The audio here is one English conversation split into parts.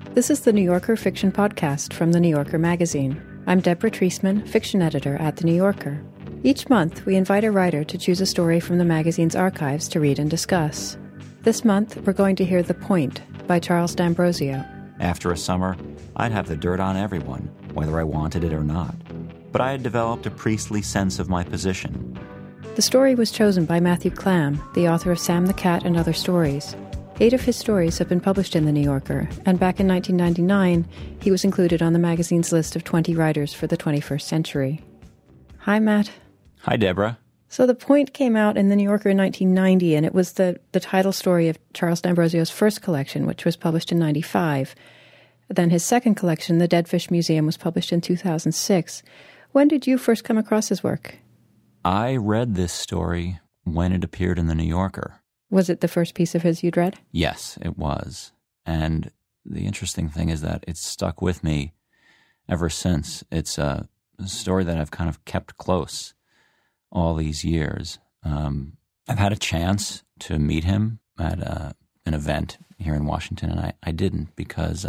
This is the New Yorker Fiction Podcast from The New Yorker magazine. I'm Deborah Treisman, fiction editor at The New Yorker. Each month, we invite a writer to choose a story from the magazine's archives to read and discuss. This month, we're going to hear The Point by Charles D'Ambrosio. After a summer, I'd have the dirt on everyone, whether I wanted it or not. But I had developed a priestly sense of my position. The story was chosen by Matthew Clam, the author of Sam the Cat and Other Stories. 8 of his stories have been published in The New Yorker, and back in 1999, he was included on the magazine's list of 20 writers for the 21st century. Hi, Matt. Hi, Deborah. So The Point came out in The New Yorker in 1990, and it was the title story of Charles D'Ambrosio's first collection, which was published in 1995. Then his second collection, The Dead Fish Museum, was published in 2006. When did you first come across his work? I read this story when it appeared in The New Yorker. Was it the first piece of his you'd read? Yes, it was. And the interesting thing is that it's stuck with me ever since. It's a story that I've kind of kept close all these years. I've had a chance to meet him at an event here in Washington, and I didn't because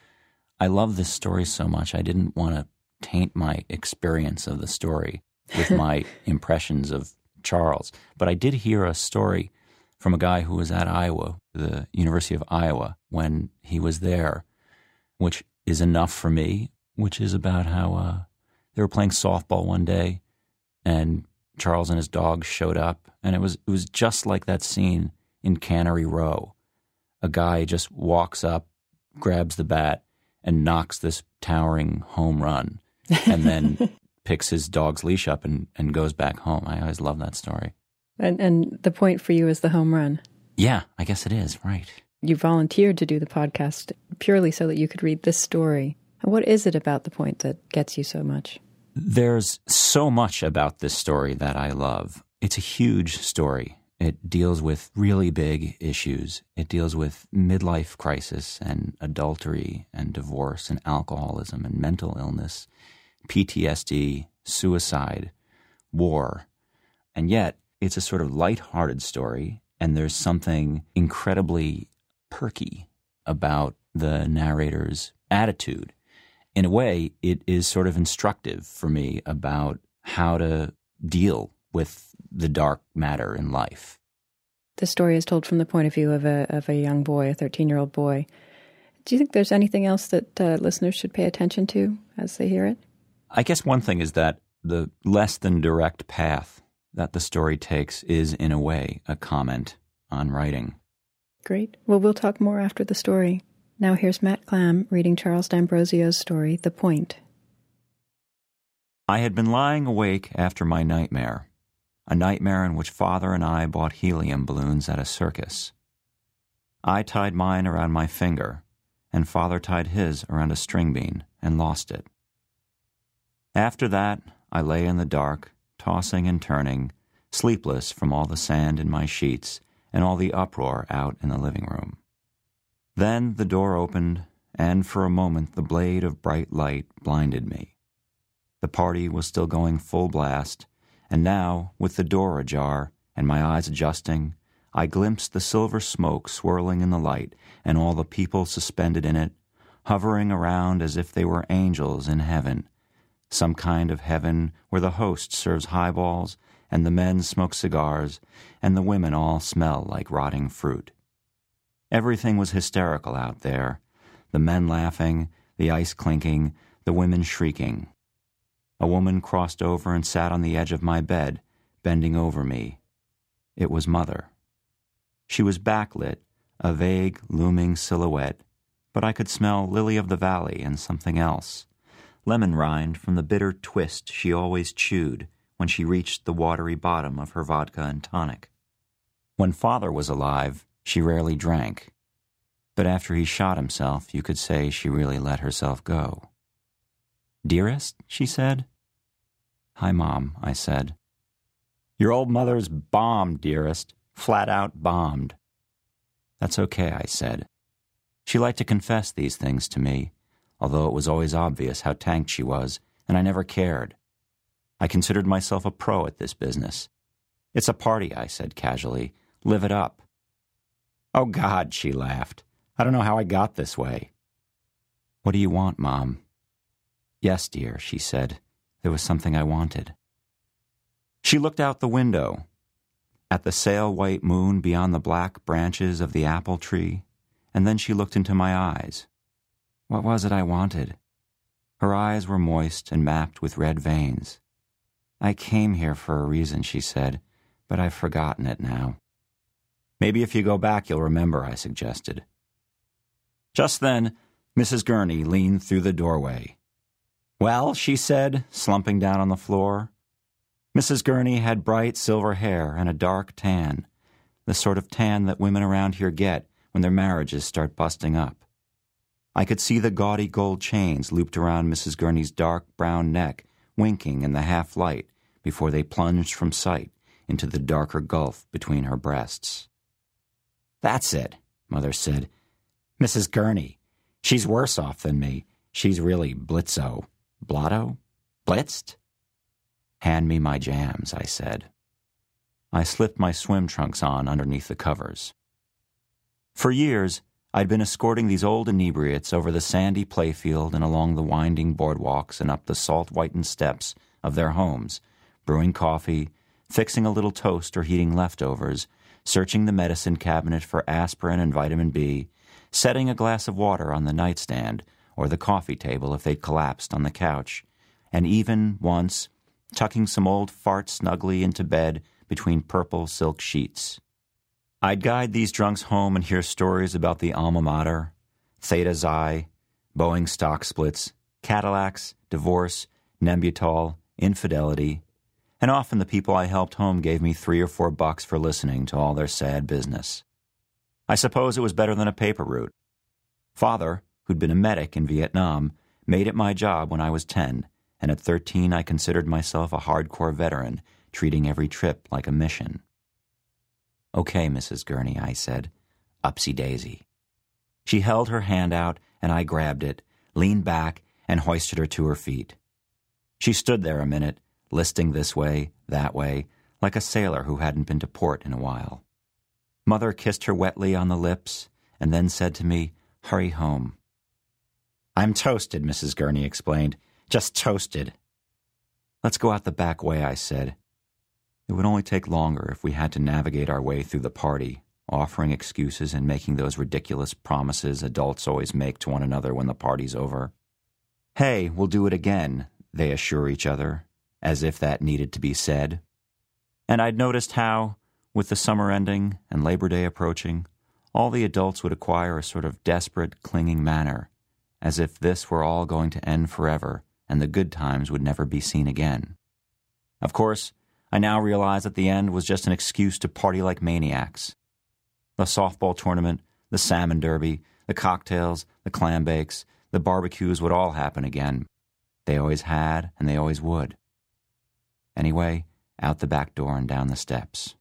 I love this story so much. I didn't want to taint my experience of the story with my impressions of Charles. But I did hear a story from a guy who was at Iowa, the University of Iowa, when he was there, which is enough for me, which is about how they were playing softball one day, and Charles and his dog showed up, and it was just like that scene in Cannery Row. A guy just walks up, grabs the bat, and knocks this towering home run, and then picks his dog's leash up and goes back home. I always love that story. And the point for you is the home run. Yeah, I guess it is, right. You volunteered to do the podcast purely so that you could read this story. And what is it about The Point that gets you so much? There's so much about this story that I love. It's a huge story. It deals with really big issues. It deals with midlife crisis and adultery and divorce and alcoholism and mental illness, PTSD, suicide, war. And yet, it's a sort of lighthearted story, and there's something incredibly perky about the narrator's attitude. In a way, it is sort of instructive for me about how to deal with the dark matter in life. The story is told from the point of view of a young boy, a 13-year-old boy. Do you think there's anything else that listeners should pay attention to as they hear it? I guess one thing is that the less than direct path that the story takes is, in a way, a comment on writing. Great. Well, we'll talk more after the story. Now here's Matt Clam reading Charles D'Ambrosio's story, The Point. I had been lying awake after my nightmare, a nightmare in which Father and I bought helium balloons at a circus. I tied mine around my finger, and Father tied his around a string bean and lost it. After that, I lay in the dark, tossing and turning, sleepless from all the sand in my sheets and all the uproar out in the living room. Then the door opened, and for a moment the blade of bright light blinded me. The party was still going full blast, and now, with the door ajar and my eyes adjusting, I glimpsed the silver smoke swirling in the light and all the people suspended in it, hovering around as if they were angels in heaven, some kind of heaven where the host serves highballs and the men smoke cigars and the women all smell like rotting fruit. Everything was hysterical out there, the men laughing, the ice clinking, the women shrieking. A woman crossed over and sat on the edge of my bed, bending over me. It was Mother. She was backlit, a vague, looming silhouette, but I could smell lily of the valley and something else. Lemon rind from the bitter twist she always chewed when she reached the watery bottom of her vodka and tonic. When Father was alive, she rarely drank. But after he shot himself, you could say she really let herself go. "Dearest," she said. "Hi, Mom," I said. "Your old mother's bombed, dearest. Flat out bombed." "That's okay," I said. She liked to confess these things to me, although it was always obvious how tanked she was, and I never cared. I considered myself a pro at this business. "It's a party," I said casually. "Live it up." "Oh, God," she laughed. "I don't know how I got this way." "What do you want, Mom?" "Yes, dear," she said. "There was something I wanted." She looked out the window, at the sail-white moon beyond the black branches of the apple tree, and then she looked into my eyes. What was it I wanted? Her eyes were moist and mapped with red veins. "I came here for a reason," she said, "but I've forgotten it now." "Maybe if you go back you'll remember," I suggested. Just then, Mrs. Gurney leaned through the doorway. "Well," she said, slumping down on the floor. Mrs. Gurney had bright silver hair and a dark tan, the sort of tan that women around here get when their marriages start busting up. I could see the gaudy gold chains looped around Mrs. Gurney's dark brown neck winking in the half-light before they plunged from sight into the darker gulf between her breasts. "That's it," Mother said. "Mrs. Gurney. She's worse off than me. She's really blitzo. Blotto? Blitzed?" "Hand me my jams," I said. I slipped my swim trunks on underneath the covers. For years, I'd been escorting these old inebriates over the sandy playfield and along the winding boardwalks and up the salt-whitened steps of their homes, brewing coffee, fixing a little toast or heating leftovers, searching the medicine cabinet for aspirin and vitamin B, setting a glass of water on the nightstand or the coffee table if they'd collapsed on the couch, and even, once, tucking some old fart snugly into bed between purple silk sheets. I'd guide these drunks home and hear stories about the alma mater, Theta Xi, Boeing stock splits, Cadillacs, divorce, Nembutal, infidelity, and often the people I helped home gave me $3 or $4 for listening to all their sad business. I suppose it was better than a paper route. Father, who'd been a medic in Vietnam, made it my job when I was 10, and at 13 I considered myself a hardcore veteran, treating every trip like a mission. "Okay, Mrs. Gurney," I said. "Upsy-daisy." She held her hand out, and I grabbed it, leaned back, and hoisted her to her feet. She stood there a minute, listing this way, that way, like a sailor who hadn't been to port in a while. Mother kissed her wetly on the lips, and then said to me, "Hurry home." "I'm toasted," Mrs. Gurney explained. "Just toasted." "Let's go out the back way," I said. It would only take longer if we had to navigate our way through the party, offering excuses and making those ridiculous promises adults always make to one another when the party's over. "Hey, we'll do it again," they assure each other, as if that needed to be said. And I'd noticed how, with the summer ending and Labor Day approaching, all the adults would acquire a sort of desperate, clinging manner, as if this were all going to end forever and the good times would never be seen again. Of course, I now realize that the end was just an excuse to party like maniacs. The softball tournament, the salmon derby, the cocktails, the clam bakes, the barbecues would all happen again. They always had, and they always would. Anyway, out the back door and down the steps.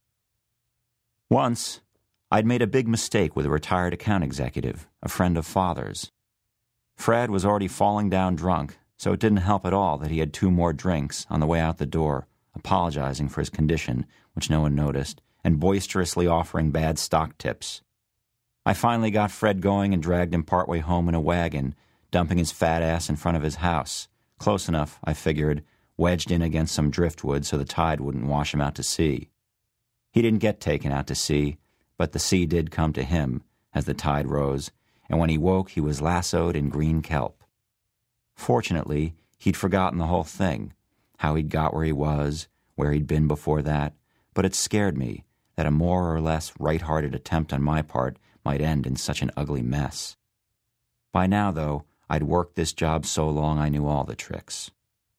Once, I'd made a big mistake with a retired account executive, a friend of Father's. Fred was already falling down drunk, so it didn't help at all that he had 2 more drinks on the way out the door, apologizing for his condition, which no one noticed, and boisterously offering bad stock tips. I finally got Fred going and dragged him partway home in a wagon, dumping his fat ass in front of his house, close enough, I figured, wedged in against some driftwood so the tide wouldn't wash him out to sea. He didn't get taken out to sea, but the sea did come to him as the tide rose, and when he woke he was lassoed in green kelp. Fortunately, he'd forgotten the whole thing, how he'd got where he was, where he'd been before that, but it scared me that a more or less right-hearted attempt on my part might end in such an ugly mess. By now, though, I'd worked this job so long I knew all the tricks.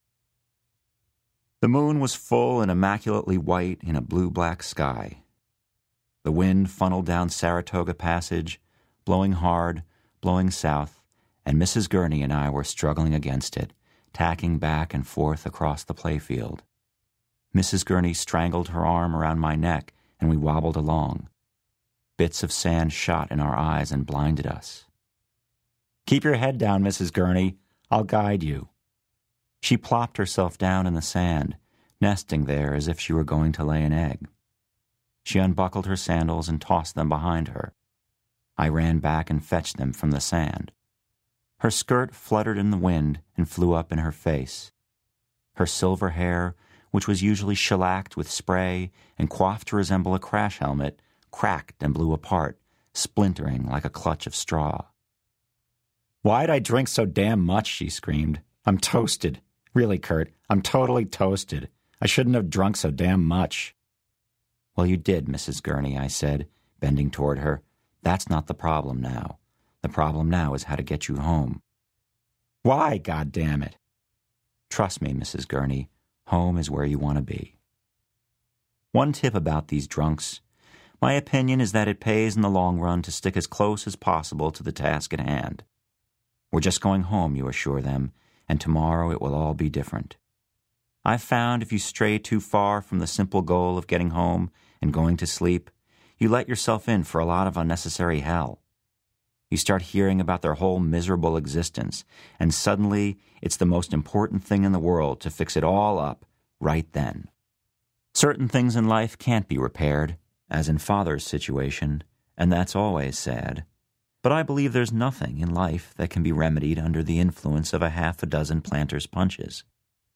The moon was full and immaculately white in a blue-black sky. The wind funneled down Saratoga Passage, blowing hard, blowing south, and Mrs. Gurney and I were struggling against it, tacking back and forth across the playfield. Mrs. Gurney strangled her arm around my neck, and we wobbled along. Bits of sand shot in our eyes and blinded us. "Keep your head down, Mrs. Gurney. I'll guide you." She plopped herself down in the sand, nesting there as if she were going to lay an egg. She unbuckled her sandals and tossed them behind her. I ran back and fetched them from the sand. Her skirt fluttered in the wind and flew up in her face. Her silver hair, which was usually shellacked with spray and coiffed to resemble a crash helmet, cracked and blew apart, splintering like a clutch of straw. "Why'd I drink so damn much?" she screamed. "I'm toasted. Really, Kurt, I'm totally toasted. I shouldn't have drunk so damn much." "Well, you did, Mrs. Gurney," I said, bending toward her. "That's not the problem now. The problem now is how to get you home." "Why, goddammit?" "Trust me, Mrs. Gurney, home is where you want to be." One tip about these drunks. My opinion is that it pays in the long run to stick as close as possible to the task at hand. We're just going home, you assure them, and tomorrow it will all be different. I've found if you stray too far from the simple goal of getting home and going to sleep, you let yourself in for a lot of unnecessary hell. You start hearing about their whole miserable existence, and suddenly it's the most important thing in the world to fix it all up right then. Certain things in life can't be repaired, as in Father's situation, and that's always sad. But I believe there's nothing in life that can be remedied under the influence of a half a dozen Planter's punches.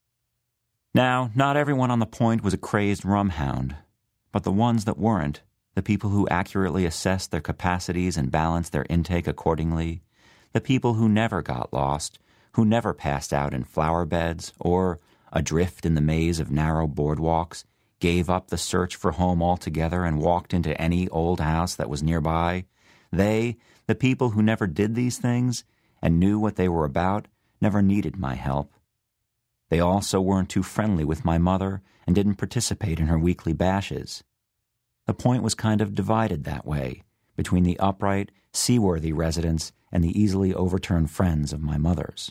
Now, not everyone on the point was a crazed rum hound, but the ones that weren't, the people who accurately assessed their capacities and balanced their intake accordingly, the people who never got lost, who never passed out in flower beds or, adrift in the maze of narrow boardwalks, gave up the search for home altogether and walked into any old house that was nearby, they, the people who never did these things and knew what they were about, never needed my help. They also weren't too friendly with my mother and didn't participate in her weekly bashes. The point was kind of divided that way, between the upright, seaworthy residents and the easily overturned friends of my mother's.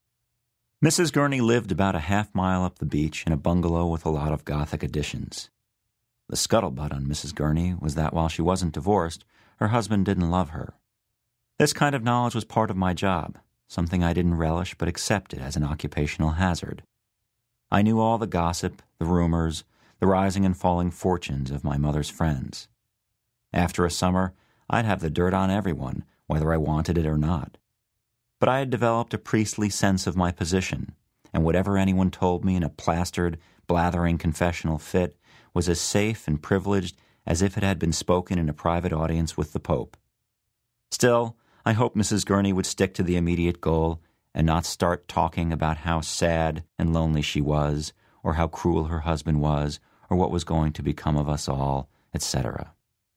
Mrs. Gurney lived about a half-mile up the beach in a bungalow with a lot of Gothic additions. The scuttlebutt on Mrs. Gurney was that while she wasn't divorced, her husband didn't love her. This kind of knowledge was part of my job, something I didn't relish but accepted as an occupational hazard. I knew all the gossip, the rumors, the rising and falling fortunes of my mother's friends. After a summer, I'd have the dirt on everyone, whether I wanted it or not. But I had developed a priestly sense of my position, and whatever anyone told me in a plastered, blathering confessional fit was as safe and privileged as if it had been spoken in a private audience with the Pope. Still, I hoped Mrs. Gurney would stick to the immediate goal and not start talking about how sad and lonely she was, or how cruel her husband was, or what was going to become of us all, etc.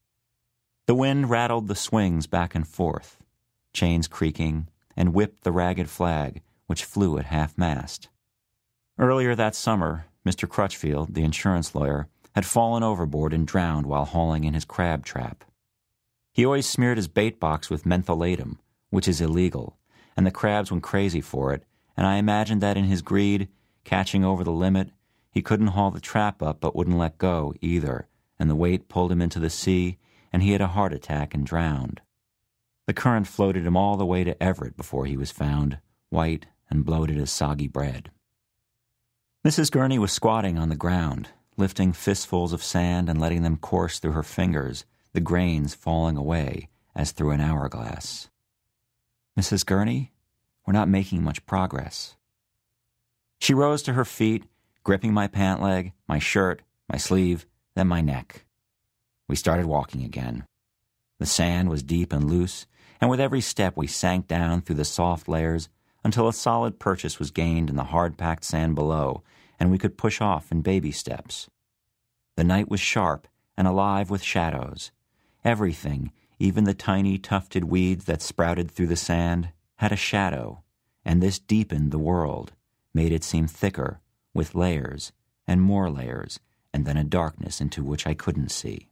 The wind rattled the swings back and forth, chains creaking, and whipped the ragged flag, which flew at half-mast. Earlier that summer, Mr. Crutchfield, the insurance lawyer, had fallen overboard and drowned while hauling in his crab trap. He always smeared his bait box with mentholatum, which is illegal, and the crabs went crazy for it, and I imagined that in his greed, catching over the limit, he couldn't haul the trap up but wouldn't let go either, and the weight pulled him into the sea, and he had a heart attack and drowned. The current floated him all the way to Everett before he was found, white and bloated as soggy bread. Mrs. Gurney was squatting on the ground, lifting fistfuls of sand and letting them course through her fingers, the grains falling away as through an hourglass. "Mrs. Gurney, we're not making much progress." She rose to her feet, gripping my pant leg, my shirt, my sleeve, then my neck. We started walking again. The sand was deep and loose, and with every step we sank down through the soft layers until a solid purchase was gained in the hard-packed sand below, and we could push off in baby steps. The night was sharp and alive with shadows. Everything, even the tiny tufted weeds that sprouted through the sand, had a shadow, and this deepened the world, made it seem thicker, with layers, and more layers, and then a darkness into which I couldn't see.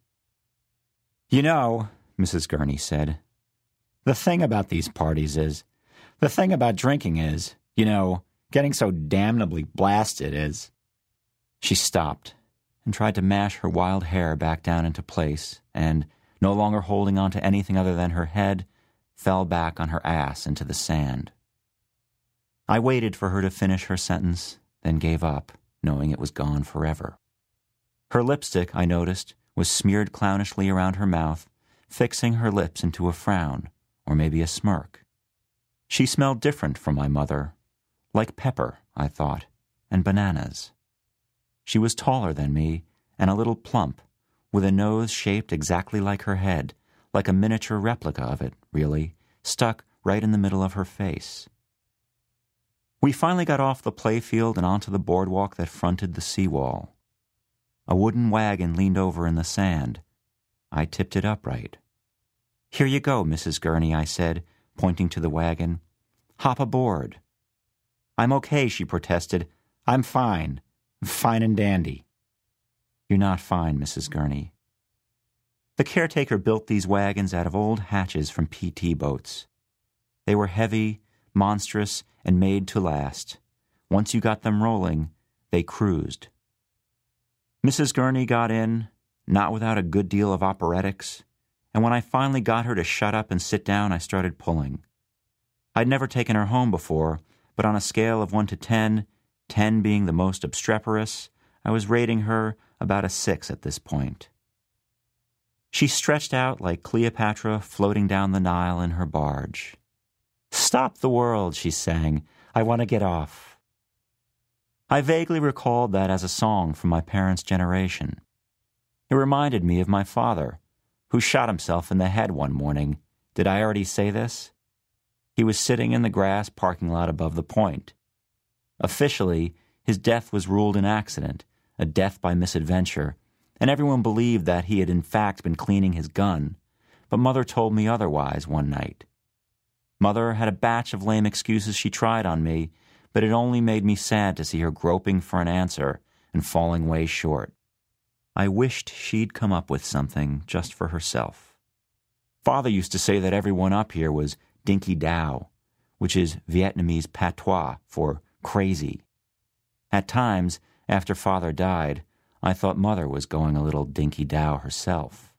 "You know," Mrs. Gurney said, "the thing about these parties is, the thing about drinking is, you know, getting so damnably blasted is." She stopped and tried to mash her wild hair back down into place and, no longer holding on to anything other than her head, fell back on her ass into the sand. I waited for her to finish her sentence, then gave up, knowing it was gone forever. Her lipstick, I noticed, was smeared clownishly around her mouth, fixing her lips into a frown, or maybe a smirk. She smelled different from my mother, like pepper, I thought, and bananas. She was taller than me and a little plump, with a nose shaped exactly like her head, like a miniature replica of it, really, stuck right in the middle of her face. We finally got off the playfield and onto the boardwalk that fronted the seawall. A wooden wagon leaned over in the sand. I tipped it upright. "Here you go, Mrs. Gurney," I said, pointing to the wagon. "Hop aboard." "I'm okay," she protested. "I'm fine. Fine and dandy." "You're not fine, Mrs. Gurney." The caretaker built these wagons out of old hatches from PT boats. They were heavy, monstrous, and made to last. Once you got them rolling, they cruised. Mrs. Gurney got in, not without a good deal of operetics, and when I finally got her to shut up and sit down, I started pulling. I'd never taken her home before, but on a scale of 1 to 10, 10 being the most obstreperous, I was rating her about a 6 at this point. She stretched out like Cleopatra floating down the Nile in her barge. "Stop the world," she sang. "I want to get off." I vaguely recalled that as a song from my parents' generation. It reminded me of my father, who shot himself in the head one morning. Did I already say this? He was sitting in the grass parking lot above the point. Officially, his death was ruled an accident, a death by misadventure, and everyone believed that he had in fact been cleaning his gun, but Mother told me otherwise one night. Mother had a batch of lame excuses she tried on me, but it only made me sad to see her groping for an answer and falling way short. I wished she'd come up with something just for herself. Father used to say that everyone up here was Dinky Dao, which is Vietnamese patois for crazy. At times, after Father died, I thought Mother was going a little Dinky Dao herself.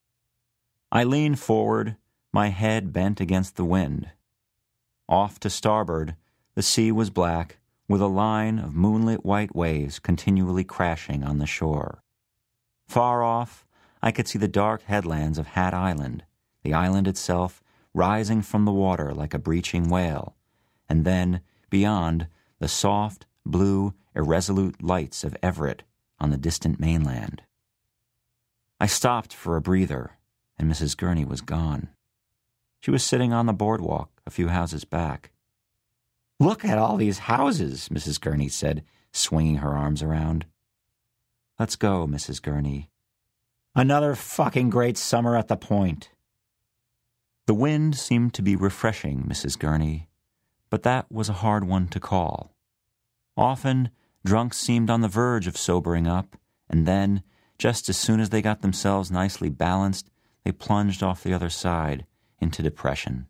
I leaned forward, my head bent against the wind. Off to starboard, the sea was black, with a line of moonlit white waves continually crashing on the shore. Far off, I could see the dark headlands of Hat Island, the island itself rising from the water like a breaching whale, and then, beyond, the soft, blue, irresolute lights of Everett on the distant mainland. I stopped for a breather, and Mrs. Gurney was gone. She was sitting on the boardwalk a few houses back. "Look at all these houses," Mrs. Gurney said, swinging her arms around. "Let's go, Mrs. Gurney. Another fucking great summer at the Point." The wind seemed to be refreshing Mrs. Gurney, but that was a hard one to call. Often, drunks seemed on the verge of sobering up, and then, just as soon as they got themselves nicely balanced, they plunged off the other side into depression.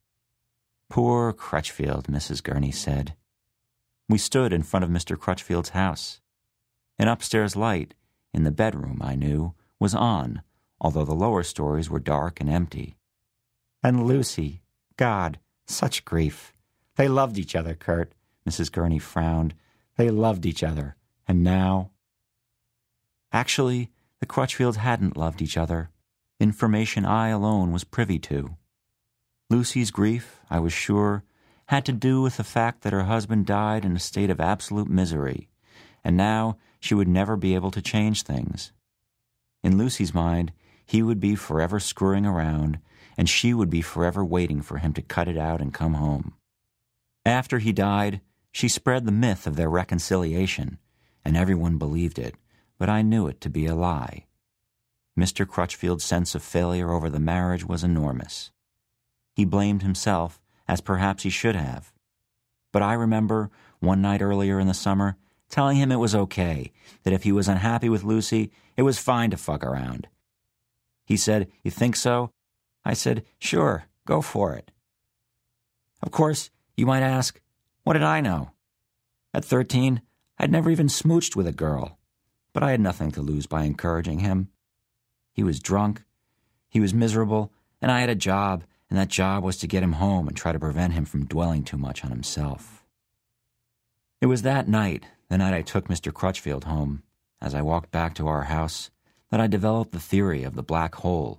"Poor Crutchfield," Mrs. Gurney said. We stood in front of Mr. Crutchfield's house. An upstairs light, in the bedroom, I knew, was on, although the lower stories were dark and empty. "And Lucy, God, such grief. They loved each other, Kurt," Mrs. Gurney frowned. "They loved each other, and now—" Actually, the Crutchfields hadn't loved each other. Information I alone was privy to. Lucy's grief, I was sure, had to do with the fact that her husband died in a state of absolute misery, and now she would never be able to change things. In Lucy's mind, he would be forever screwing around, and she would be forever waiting for him to cut it out and come home. After he died, she spread the myth of their reconciliation, and everyone believed it, but I knew it to be a lie. Mr. Crutchfield's sense of failure over the marriage was enormous. He blamed himself, as perhaps he should have. But I remember, one night earlier in the summer, telling him it was okay, that if he was unhappy with Lucy, it was fine to fuck around. He said, "You think so?" I said, "Sure, go for it." Of course, you might ask, what did I know? At 13, I'd never even smooched with a girl, but I had nothing to lose by encouraging him. He was drunk, he was miserable, and I had a job, and that job was to get him home and try to prevent him from dwelling too much on himself. It was that night, the night I took Mr. Crutchfield home, as I walked back to our house, that I developed the theory of the black hole,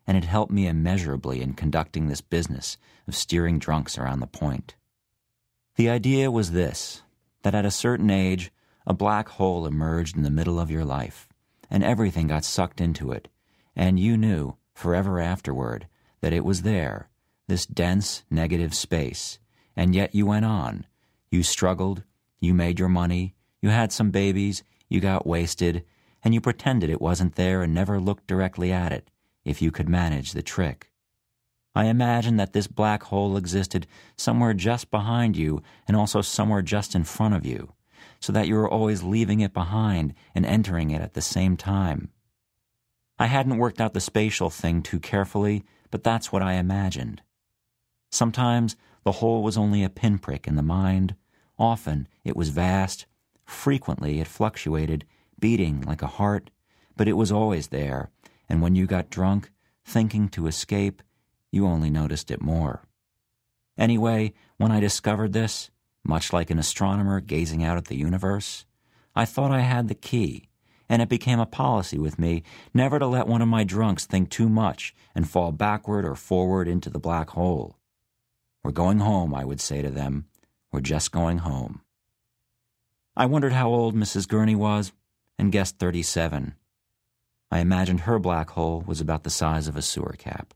and it helped me immeasurably in conducting this business of steering drunks around the point. The idea was this, that at a certain age, a black hole emerged in the middle of your life, and everything got sucked into it, and you knew, forever afterward, that it was there, this dense, negative space, and yet you went on. You struggled, you made your money, you had some babies, you got wasted, and you pretended it wasn't there and never looked directly at it, if you could manage the trick. I imagined that this black hole existed somewhere just behind you and also somewhere just in front of you, so that you were always leaving it behind and entering it at the same time. I hadn't worked out the spatial thing too carefully, but that's what I imagined. Sometimes the hole was only a pinprick in the mind. Often it was vast. Frequently it fluctuated, beating like a heart, but it was always there, and when you got drunk, thinking to escape, you only noticed it more. Anyway, when I discovered this, much like an astronomer gazing out at the universe, I thought I had the key, and it became a policy with me never to let one of my drunks think too much and fall backward or forward into the black hole. "We're going home," I would say to them. "We're just going home." I wondered how old Mrs. Gurney was, and guessed 37. I imagined her black hole was about the size of a sewer cap.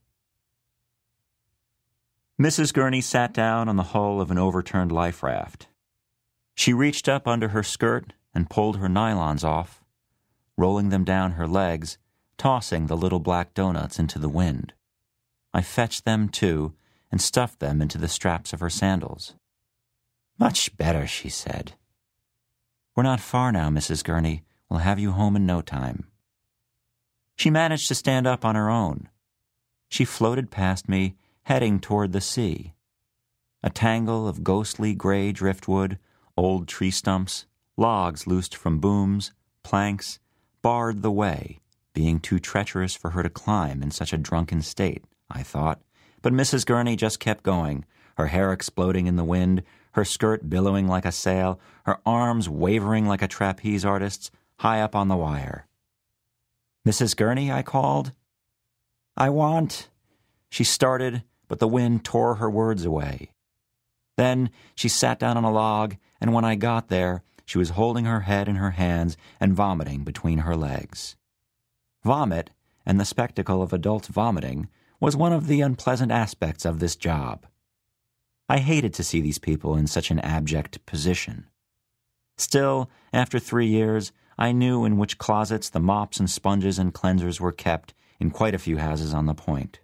Mrs. Gurney sat down on the hull of an overturned life raft. She reached up under her skirt and pulled her nylons off, rolling them down her legs, tossing the little black donuts into the wind. I fetched them, too, and stuffed them into the straps of her sandals. "Much better," she said. "We're not far now, Mrs. Gurney. We'll have you home in no time." She managed to stand up on her own. She floated past me, heading toward the sea. A tangle of ghostly gray driftwood, old tree stumps, logs loosed from booms, planks, barred the way, being too treacherous for her to climb in such a drunken state, I thought. But Mrs. Gurney just kept going, her hair exploding in the wind, her skirt billowing like a sail, her arms wavering like a trapeze artist's, high up on the wire. "Mrs. Gurney," I called. "I want—" She started, but the wind tore her words away. Then she sat down on a log, and when I got there, she was holding her head in her hands and vomiting between her legs. Vomit, and the spectacle of adults vomiting, was one of the unpleasant aspects of this job. I hated to see these people in such an abject position. Still, after 3 years, I knew in which closets the mops and sponges and cleansers were kept in quite a few houses on the point.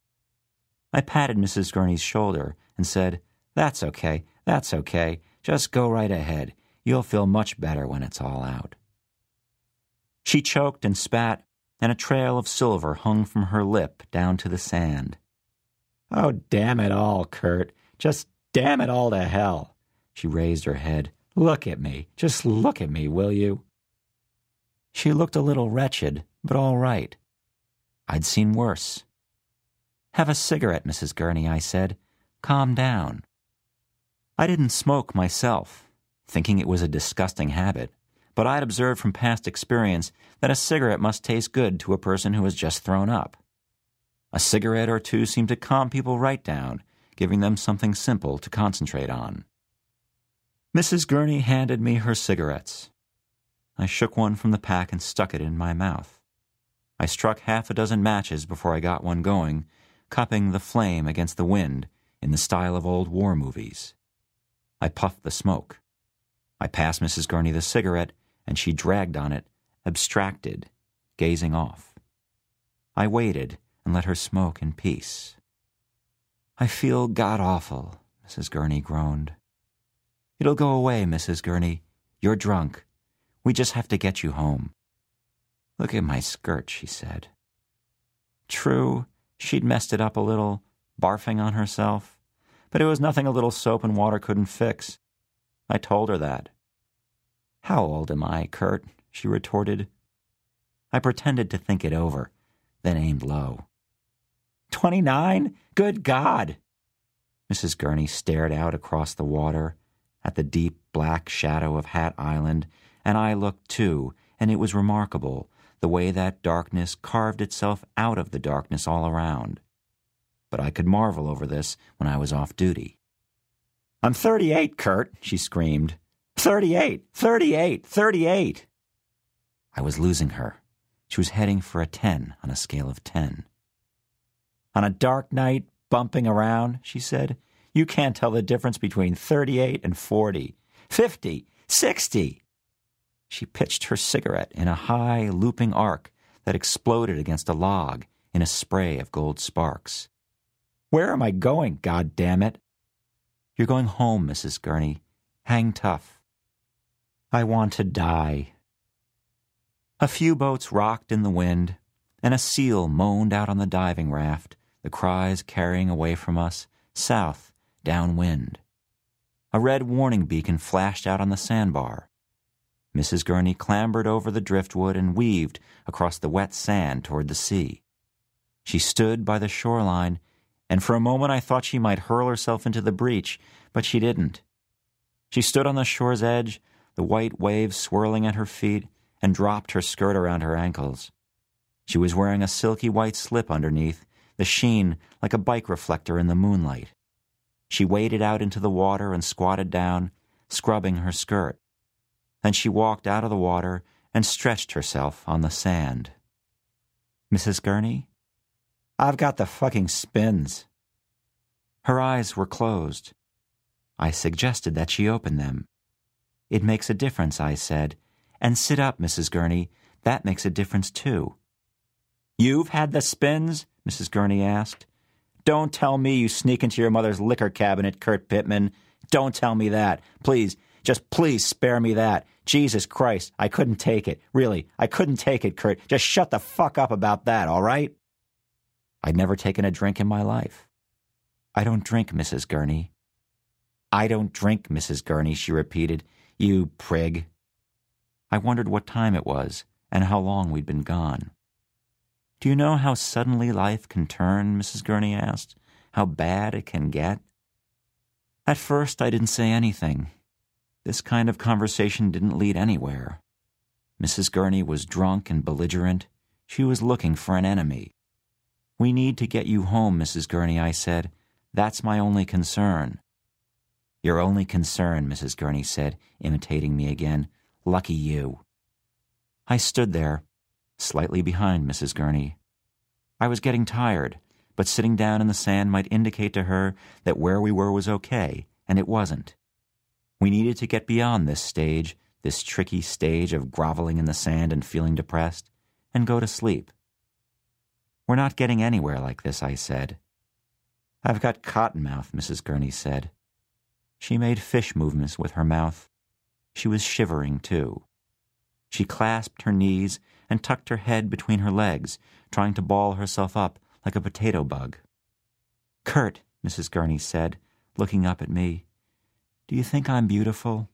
I patted Mrs. Gurney's shoulder and said, that's okay, just go right ahead. You'll feel much better when it's all out." She choked and spat, and a trail of silver hung from her lip down to the sand. "Oh, damn it all, Kurt. Just damn it all to hell." She raised her head. "Look at me. Just look at me, will you?" She looked a little wretched, but all right. I'd seen worse. "Have a cigarette, Mrs. Gurney," I said. "Calm down." I didn't smoke myself, thinking it was a disgusting habit, but I'd observed from past experience that a cigarette must taste good to a person who has just thrown up. A cigarette or two seemed to calm people right down, giving them something simple to concentrate on. Mrs. Gurney handed me her cigarettes. I shook one from the pack and stuck it in my mouth. I struck 6 matches before I got one going, cupping the flame against the wind in the style of old war movies. I puffed the smoke. I passed Mrs. Gurney the cigarette, and she dragged on it, abstracted, gazing off. I waited and let her smoke in peace. "I feel god-awful," Mrs. Gurney groaned. "It'll go away, Mrs. Gurney. You're drunk. We just have to get you home." "Look at my skirt," she said. True, she'd messed it up a little, barfing on herself, but it was nothing a little soap and water couldn't fix. I told her that. "How old am I, Kurt?" she retorted. I pretended to think it over, then aimed low. 29? Good God! Mrs. Gurney stared out across the water, at the deep black shadow of Hat Island, and I looked too, and it was remarkable, the way that darkness carved itself out of the darkness all around. But I could marvel over this when I was off duty. "I'm 38, Kurt," she screamed. 38, 38, 38. I was losing her. She was heading for a 10 on a scale of 10. "On a dark night, bumping around," she said, "you can't tell the difference between 38 and 40, 50, 60. She pitched her cigarette in a high, looping arc that exploded against a log in a spray of gold sparks. "Where am I going, God damn it?" "You're going home, Mrs. Gurney. Hang tough." "I want to die." A few boats rocked in the wind, and a seal moaned out on the diving raft, the cries carrying away from us, south, downwind. A red warning beacon flashed out on the sandbar. Mrs. Gurney clambered over the driftwood and weaved across the wet sand toward the sea. She stood by the shoreline, and for a moment I thought she might hurl herself into the breach, but she didn't. She stood on the shore's edge, the white waves swirling at her feet, and dropped her skirt around her ankles. She was wearing a silky white slip underneath, the sheen like a bike reflector in the moonlight. She waded out into the water and squatted down, scrubbing her skirt. Then she walked out of the water and stretched herself on the sand. "Mrs. Gurney?" "I've got the fucking spins." Her eyes were closed. I suggested that she open them. "It makes a difference," I said. "And sit up, Mrs. Gurney. That makes a difference, too." "You've had the spins?" Mrs. Gurney asked. "Don't tell me you sneak into your mother's liquor cabinet, Kurt Pittman. Don't tell me that. Please, just please spare me that. Jesus Christ, I couldn't take it. Really, I couldn't take it, Kurt. Just shut the fuck up about that, all right?" I'd never taken a drink in my life. "I don't drink, Mrs. Gurney." "I don't drink, Mrs. Gurney," she repeated. "You prig." I wondered what time it was and how long we'd been gone. "Do you know how suddenly life can turn?" Mrs. Gurney asked. "How bad it can get?" At first I didn't say anything. This kind of conversation didn't lead anywhere. Mrs. Gurney was drunk and belligerent. She was looking for an enemy. "We need to get you home, Mrs. Gurney," I said. "That's my only concern." "Your only concern," Mrs. Gurney said, imitating me again. "Lucky you." I stood there, slightly behind Mrs. Gurney. I was getting tired, but sitting down in the sand might indicate to her that where we were was okay, and it wasn't. We needed to get beyond this stage, this tricky stage of groveling in the sand and feeling depressed, and go to sleep. "We're not getting anywhere like this," I said. "I've got cottonmouth," Mrs. Gurney said. She made fish movements with her mouth. She was shivering, too. She clasped her knees and tucked her head between her legs, trying to ball herself up like a potato bug. "Kurt," Mrs. Gurney said, looking up at me, "do you think I'm beautiful?"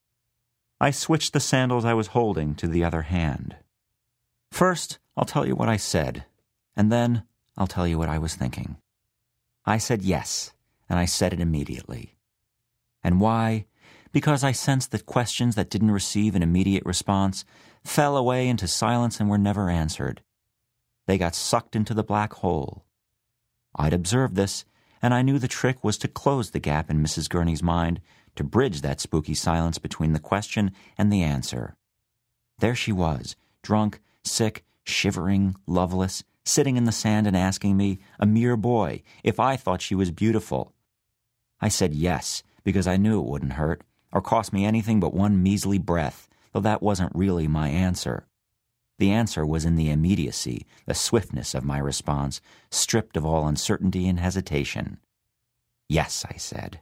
I switched the sandals I was holding to the other hand. "First, I'll tell you what I said, and then I'll tell you what I was thinking. I said yes, and I said it immediately. And why? Because I sensed that questions that didn't receive an immediate response fell away into silence and were never answered. They got sucked into the black hole. I'd observed this, and I knew the trick was to close the gap in Mrs. Gurney's mind, to bridge that spooky silence between the question and the answer. There she was, drunk, sick, shivering, loveless, sitting in the sand and asking me, a mere boy, if I thought she was beautiful. I said yes, because I knew it wouldn't hurt, or cost me anything but one measly breath, though that wasn't really my answer. The answer was in the immediacy, the swiftness of my response, stripped of all uncertainty and hesitation. "Yes," I said.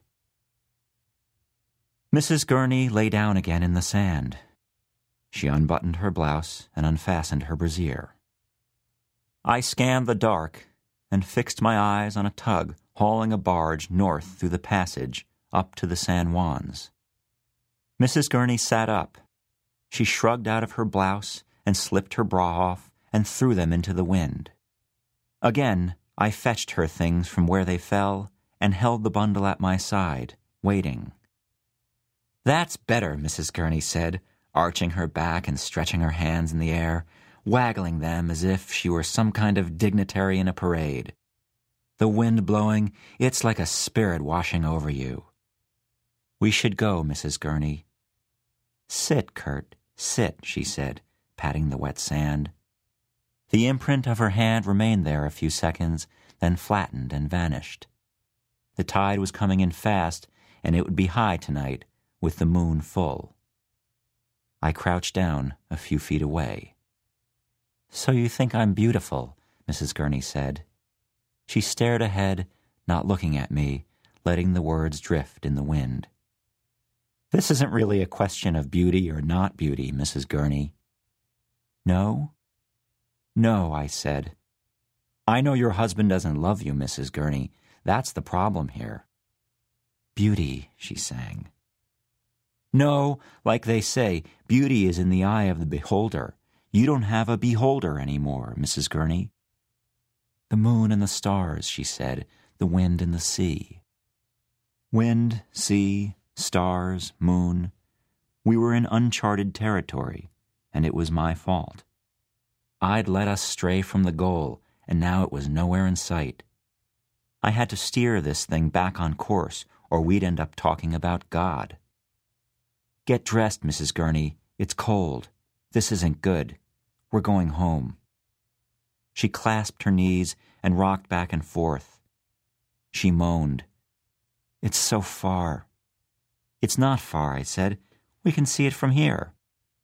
Mrs. Gurney lay down again in the sand. She unbuttoned her blouse and unfastened her brassiere. I scanned the dark and fixed my eyes on a tug hauling a barge north through the passage up to the San Juans. Mrs. Gurney sat up. She shrugged out of her blouse and slipped her bra off and threw them into the wind. Again, I fetched her things from where they fell and held the bundle at my side, waiting. "That's better," Mrs. Gurney said, arching her back and stretching her hands in the air. waggling them as if she were some kind of dignitary in a parade. The wind blowing, it's like a spirit washing over you. We should go, Mrs. Gurney. Sit, Kurt, sit, she said, patting the wet sand. The imprint of her hand remained there a few seconds, then flattened and vanished. The tide was coming in fast, and it would be high tonight, with the moon full. I crouched down a few feet away. So you think I'm beautiful, Mrs. Gurney said. She stared ahead, not looking at me, letting the words drift in the wind. This isn't really a question of beauty or not beauty, Mrs. Gurney. No? No, I said. I know your husband doesn't love you, Mrs. Gurney. That's the problem here. Beauty, she sang. No, like they say, beauty is in the eye of the beholder. You don't have a beholder anymore, Mrs. Gurney. The moon and the stars, she said, the wind and the sea. Wind, sea, stars, moon. We were in uncharted territory, and it was my fault. I'd led us stray from the goal, and now it was nowhere in sight. I had to steer this thing back on course, or we'd end up talking about God. Get dressed, Mrs. Gurney. It's cold. This isn't good. We're going home. She clasped her knees and rocked back and forth. She moaned. It's so far. It's not far, I said. We can see it from here.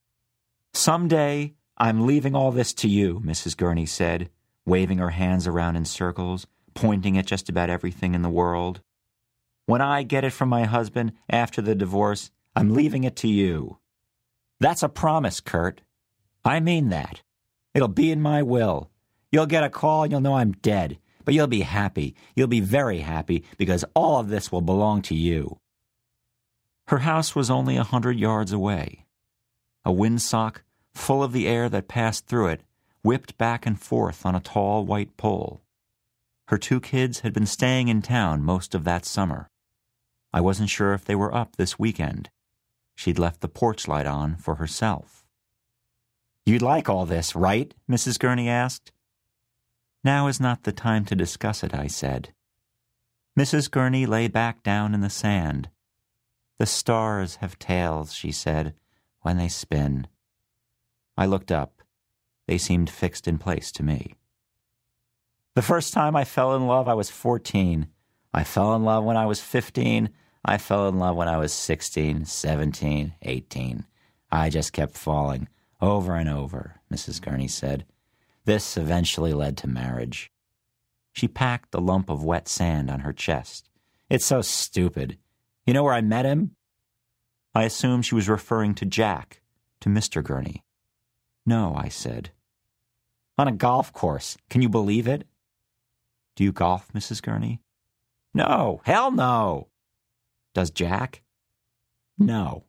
Someday I'm leaving all this to you, Mrs. Gurney said, waving her hands around in circles, pointing at just about everything in the world. When I get it from my husband after the divorce, I'm leaving it to you. That's a promise, Kurt. I mean that. It'll be in my will. You'll get a call and you'll know I'm dead, but you'll be happy. You'll be very happy because all of this will belong to you. Her house was only 100 yards away. A windsock, full of the air that passed through it, whipped back and forth on a tall white pole. Her 2 kids had been staying in town most of that summer. I wasn't sure if they were up this weekend. She'd left the porch light on for herself. You'd like all this, right? Mrs. Gurney asked. Now is not the time to discuss it, I said. Mrs. Gurney lay back down in the sand. The stars have tails, she said, when they spin. I looked up. They seemed fixed in place to me. The first time I fell in love, I was 14. I fell in love when I was 15. I fell in love when I was 16, 17, 18. I just kept falling, over and over, Mrs. Gurney said. This eventually led to marriage. She packed the lump of wet sand on her chest. It's so stupid. You know where I met him? I assumed she was referring to Jack, to Mr. Gurney. No, I said. On a golf course. Can you believe it? Do you golf, Mrs. Gurney? No, hell no. Does Jack? No.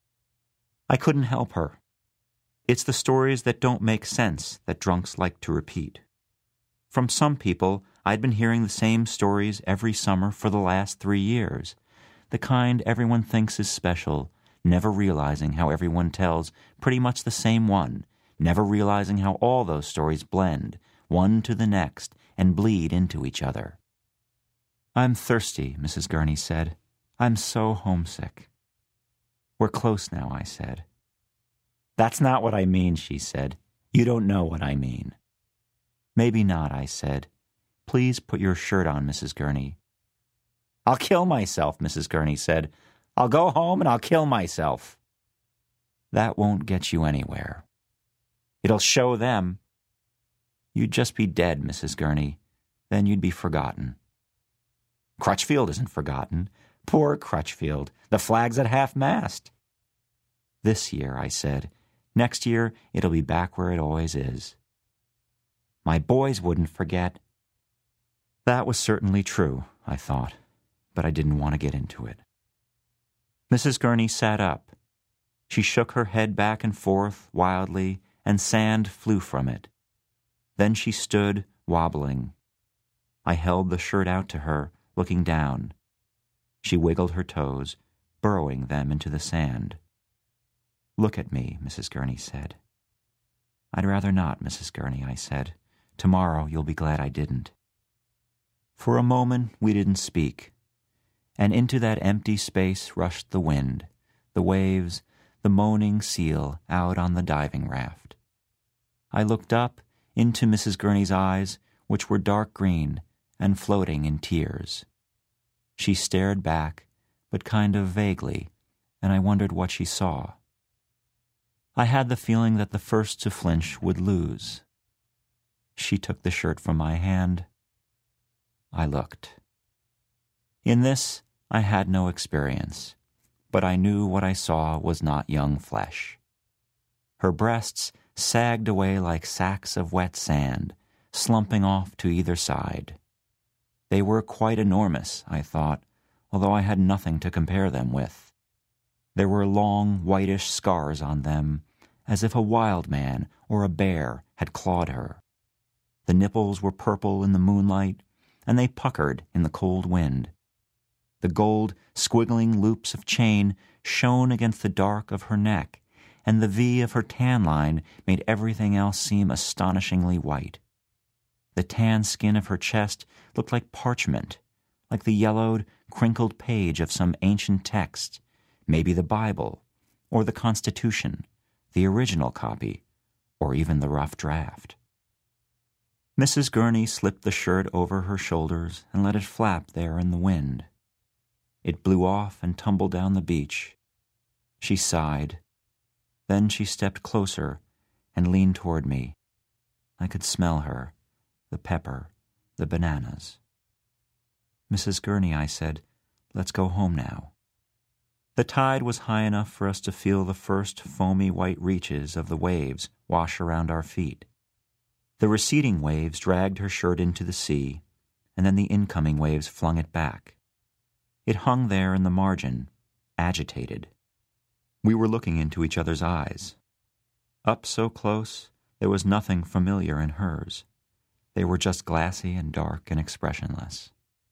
I couldn't help her. It's the stories that don't make sense that drunks like to repeat. From some people, I'd been hearing the same stories every summer for the last 3 years, the kind everyone thinks is special, never realizing how everyone tells pretty much the same one, never realizing how all those stories blend, one to the next, and bleed into each other. I'm thirsty, Mrs. Gurney said. I'm so homesick. We're close now, I said. That's not what I mean, she said. You don't know what I mean. Maybe not, I said. Please put your shirt on, Mrs. Gurney. I'll kill myself, Mrs. Gurney said. I'll go home and I'll kill myself. That won't get you anywhere. It'll show them. You'd just be dead, Mrs. Gurney. Then you'd be forgotten. Crutchfield isn't forgotten. Poor Crutchfield. The flag's at half-mast. This year, I said. Next year, it'll be back where it always is. My boys wouldn't forget. That was certainly true, I thought, but I didn't want to get into it. Mrs. Gurney sat up. She shook her head back and forth wildly, and sand flew from it. Then she stood, wobbling. I held the shirt out to her, looking down. She wiggled her toes, burrowing them into the sand. Look at me, Mrs. Gurney said. "I'd rather not, Mrs. Gurney," I said. "Tomorrow you'll be glad I didn't." For a moment we didn't speak, and into that empty space rushed the wind, the waves, the moaning seal out on the diving raft. I looked up into Mrs. Gurney's eyes, which were dark green and floating in tears. She stared back, but kind of vaguely, and I wondered what she saw. I had the feeling that the first to flinch would lose. She took the shirt from my hand. I looked. In this, I had no experience, but I knew what I saw was not young flesh. Her breasts sagged away like sacks of wet sand, slumping off to either side. They were quite enormous, I thought, although I had nothing to compare them with. There were long, whitish scars on them, as if a wild man or a bear had clawed her. The nipples were purple in the moonlight, and they puckered in the cold wind. The gold, squiggling loops of chain shone against the dark of her neck, and the V of her tan line made everything else seem astonishingly white. The tan skin of her chest looked like parchment, like the yellowed, crinkled page of some ancient text, maybe the Bible, or the Constitution, the original copy, or even the rough draft. Mrs. Gurney slipped the shirt over her shoulders and let it flap there in the wind. It blew off and tumbled down the beach. She sighed. Then she stepped closer and leaned toward me. I could smell her, the pepper, the bananas. "Mrs. Gurney," I said, "let's go home now." The tide was high enough for us to feel the first foamy white reaches of the waves wash around our feet. The receding waves dragged her shirt into the sea, and then the incoming waves flung it back. It hung there in the margin, agitated. We were looking into each other's eyes. Up so close, there was nothing familiar in hers. They were just glassy and dark and expressionless.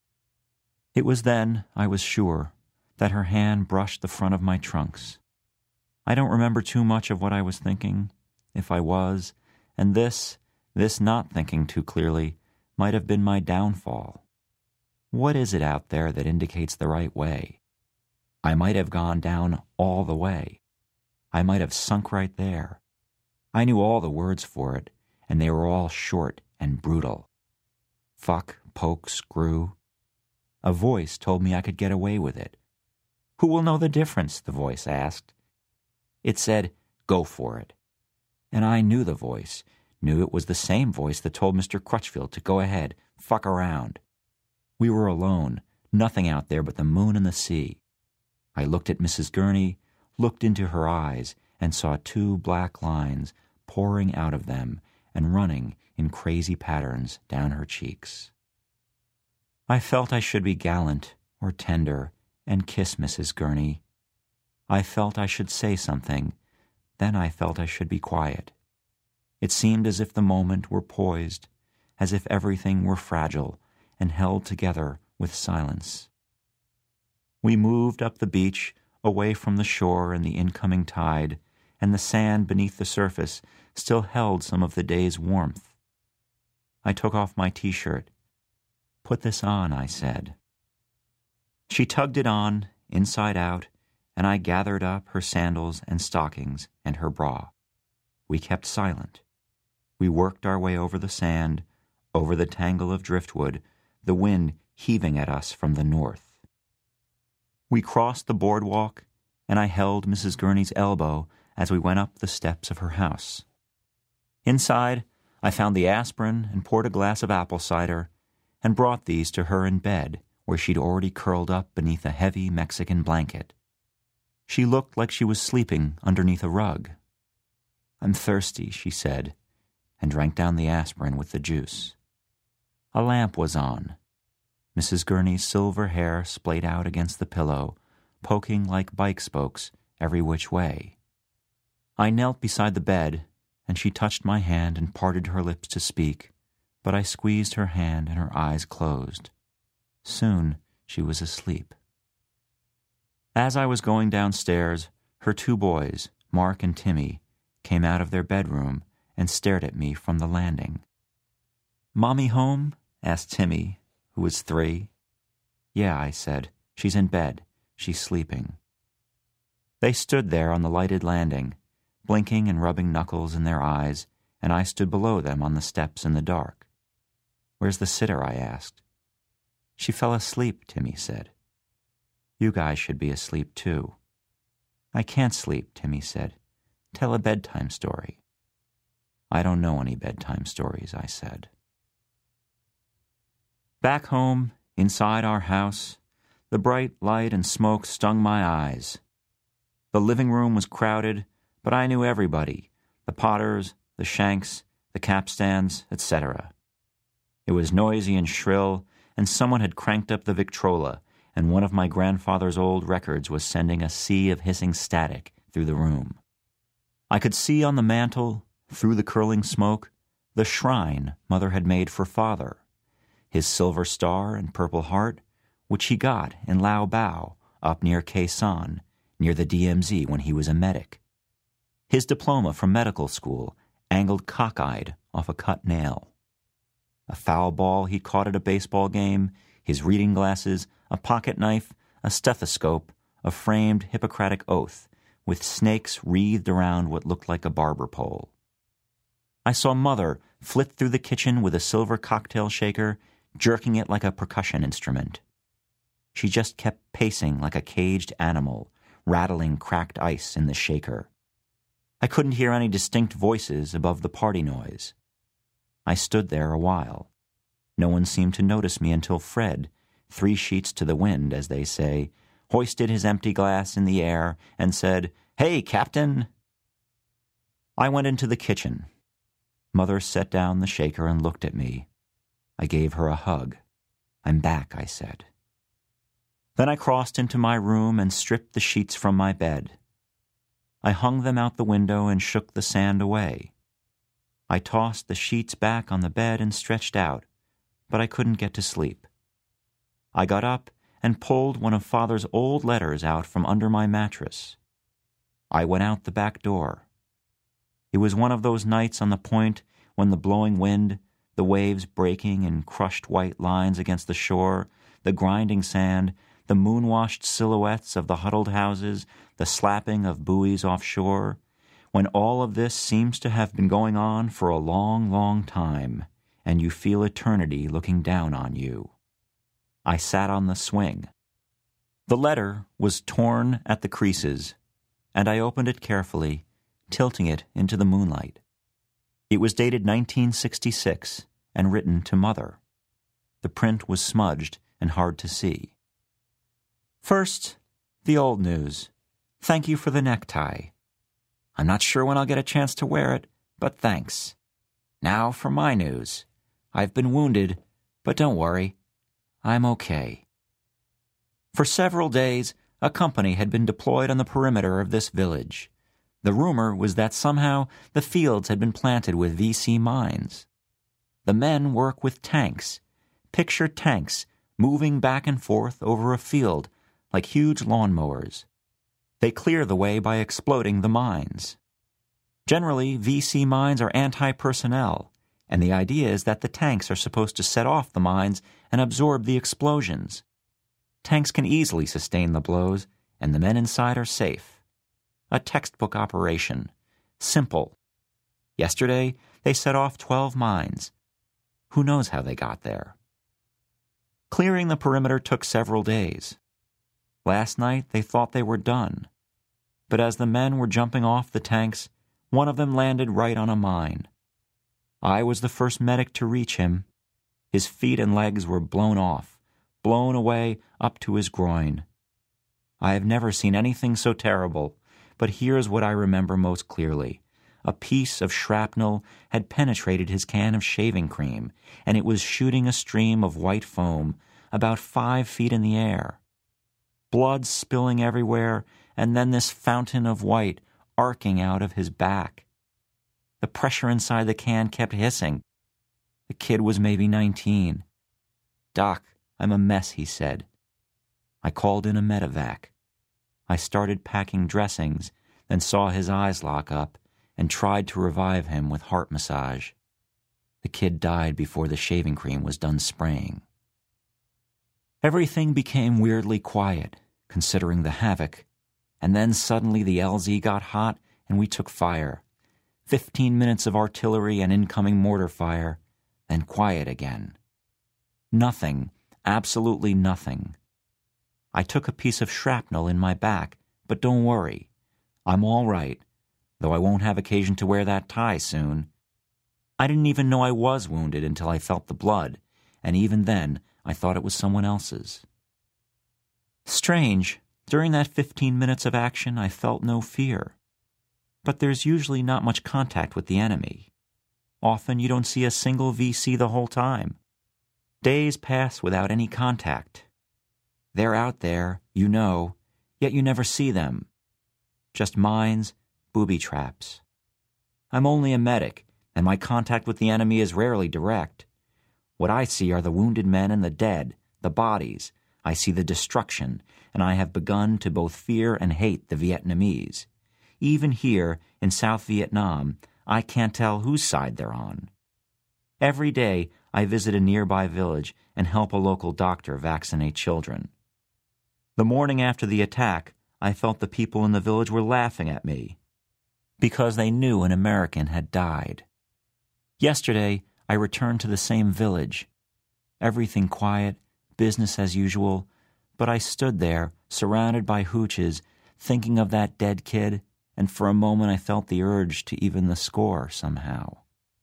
It was then, I was sure, that her hand brushed the front of my trunks. I don't remember too much of what I was thinking, if I was, and this not thinking too clearly, might have been my downfall. What is it out there that indicates the right way? I might have gone down all the way. I might have sunk right there. I knew all the words for it, and they were all short and brutal. Fuck, poke, screw. A voice told me I could get away with it. "Who will know the difference?" the voice asked. It said, "Go for it." And I knew the voice, knew it was the same voice that told Mr. Crutchfield to go ahead, fuck around. We were alone, nothing out there but the moon and the sea. I looked at Mrs. Gurney, looked into her eyes, and saw 2 black lines pouring out of them and running in crazy patterns down her cheeks. I felt I should be gallant or tender and kiss Mrs. Gurney. I felt I should say something, then I felt I should be quiet. It seemed as if the moment were poised, as if everything were fragile and held together with silence. We moved up the beach, away from the shore and the incoming tide, and the sand beneath the surface still held some of the day's warmth. I took off my T-shirt. "Put this on," I said. She tugged it on, inside out, and I gathered up her sandals and stockings and her bra. We kept silent. We worked our way over the sand, over the tangle of driftwood, the wind heaving at us from the north. We crossed the boardwalk, and I held Mrs. Gurney's elbow as we went up the steps of her house. Inside, I found the aspirin and poured a glass of apple cider and brought these to her in bed, where she'd already curled up beneath a heavy Mexican blanket. She looked like she was sleeping underneath a rug. "I'm thirsty," she said, and drank down the aspirin with the juice. A lamp was on. Mrs. Gurney's silver hair splayed out against the pillow, poking like bike spokes every which way. I knelt beside the bed, and she touched my hand and parted her lips to speak, but I squeezed her hand and her eyes closed. Soon she was asleep. As I was going downstairs, her 2 boys, Mark and Timmy, came out of their bedroom and stared at me from the landing. "Mommy home?" asked Timmy, who was 3. "Yeah," I said. "She's in bed. She's sleeping." They stood there on the lighted landing, blinking and rubbing knuckles in their eyes, and I stood below them on the steps in the dark. "Where's the sitter?" I asked. "She fell asleep," Timmy said. "You guys should be asleep too." "I can't sleep," Timmy said. "Tell a bedtime story." "I don't know any bedtime stories," I said. Back home, inside our house, the bright light and smoke stung my eyes. The living room was crowded, but I knew everybody, the Potters, the Shanks, the Capstans, etc. It was noisy and shrill, and someone had cranked up the Victrola, and one of my grandfather's old records was sending a sea of hissing static through the room. I could see on the mantel, through the curling smoke, the shrine Mother had made for Father, his silver star and purple heart, which he got in Lao Bao up near Khe Sanh, near the DMZ when he was a medic. His diploma from medical school, angled cockeyed off a cut nail. A foul ball he'd caught at a baseball game, his reading glasses, a pocket knife, a stethoscope, a framed Hippocratic oath, with snakes wreathed around what looked like a barber pole. I saw Mother flit through the kitchen with a silver cocktail shaker, jerking it like a percussion instrument. She just kept pacing like a caged animal, rattling cracked ice in the shaker. I couldn't hear any distinct voices above the party noise. I stood there a while. No one seemed to notice me until Fred, 3 sheets to the wind, as they say, hoisted his empty glass in the air and said, "Hey, Captain!" I went into the kitchen. Mother set down the shaker and looked at me. I gave her a hug. "I'm back," I said. Then I crossed into my room and stripped the sheets from my bed. I hung them out the window and shook the sand away. I tossed the sheets back on the bed and stretched out, but I couldn't get to sleep. I got up and pulled one of Father's old letters out from under my mattress. I went out the back door. It was one of those nights on the point when the blowing wind, the waves breaking in crushed white lines against the shore, the grinding sand, the moon-washed silhouettes of the huddled houses, the slapping of buoys offshore, when all of this seems to have been going on for a long, long time, and you feel eternity looking down on you. I sat on the swing. The letter was torn at the creases, and I opened it carefully, tilting it into the moonlight. It was dated 1966 and written to Mother. The print was smudged and hard to see. First, the old news. Thank you for the necktie. I'm not sure when I'll get a chance to wear it, but thanks. Now for my news. I've been wounded, but don't worry. I'm okay. For several days, a company had been deployed on the perimeter of this village. The rumor was that somehow the fields had been planted with VC mines. The men work with tanks. Picture tanks moving back and forth over a field like huge lawnmowers. They clear the way by exploding the mines. Generally, VC mines are anti-personnel, and the idea is that the tanks are supposed to set off the mines and absorb the explosions. Tanks can easily sustain the blows, and the men inside are safe. A textbook operation. Simple. Yesterday, they set off 12 mines. Who knows how they got there? Clearing the perimeter took several days. Last night, they thought they were done. But as the men were jumping off the tanks, one of them landed right on a mine. I was the first medic to reach him. His feet and legs were blown off, blown away up to his groin. I have never seen anything so terrible, but here's what I remember most clearly. A piece of shrapnel had penetrated his can of shaving cream, and it was shooting a stream of white foam about 5 feet in the air. Blood spilling everywhere, and then this fountain of white arcing out of his back. The pressure inside the can kept hissing. The kid was maybe 19. "Doc, I'm a mess," he said. I called in a medevac. I started packing dressings, then saw his eyes lock up, and tried to revive him with heart massage. The kid died before the shaving cream was done spraying. Everything became weirdly quiet, considering the havoc, and then suddenly the LZ got hot and we took fire. 15 minutes of artillery and incoming mortar fire, then quiet again. Nothing, absolutely nothing. I took a piece of shrapnel in my back, but don't worry. I'm all right, though I won't have occasion to wear that tie soon. I didn't even know I was wounded until I felt the blood, and even then I thought it was someone else's. Strange, during that 15 minutes of action I felt no fear. But there's usually not much contact with the enemy. Often you don't see a single VC the whole time. Days pass without any contact. They're out there, you know, yet you never see them. Just mines, booby traps. I'm only a medic, and my contact with the enemy is rarely direct. What I see are the wounded men and the dead, the bodies. I see the destruction, and I have begun to both fear and hate the Vietnamese. Even here, in South Vietnam, I can't tell whose side they're on. Every day, I visit a nearby village and help a local doctor vaccinate children. The morning after the attack, I felt the people in the village were laughing at me because they knew an American had died. Yesterday, I returned to the same village. Everything quiet, business as usual, but I stood there, surrounded by hooches, thinking of that dead kid, and for a moment I felt the urge to even the score somehow.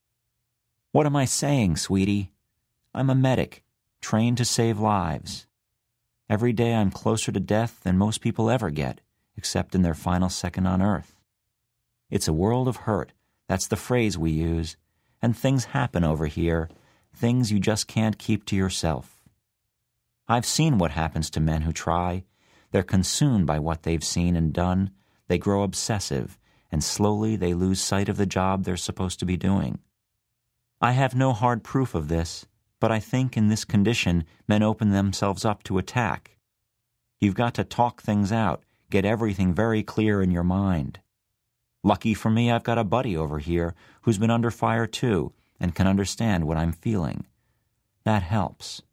What am I saying, sweetie? I'm a medic, trained to save lives. Every day I'm closer to death than most people ever get, except in their final second on Earth. It's a world of hurt, that's the phrase we use, and things happen over here, things you just can't keep to yourself. I've seen what happens to men who try. They're consumed by what they've seen and done. They grow obsessive, and slowly they lose sight of the job they're supposed to be doing. I have no hard proof of this, but I think in this condition men open themselves up to attack. You've got to talk things out, get everything very clear in your mind. Lucky for me, I've got a buddy over here who's been under fire too and can understand what I'm feeling. That helps.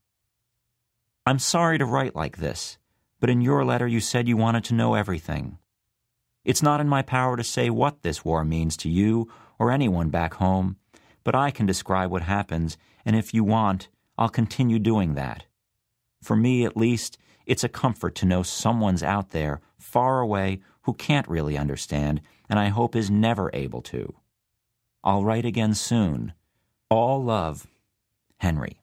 I'm sorry to write like this, but in your letter you said you wanted to know everything. It's not in my power to say what this war means to you or anyone back home, but I can describe what happens, and if you want, I'll continue doing that. For me, at least, it's a comfort to know someone's out there, far away, who can't really understand, and I hope is never able to. I'll write again soon. All love, Henry.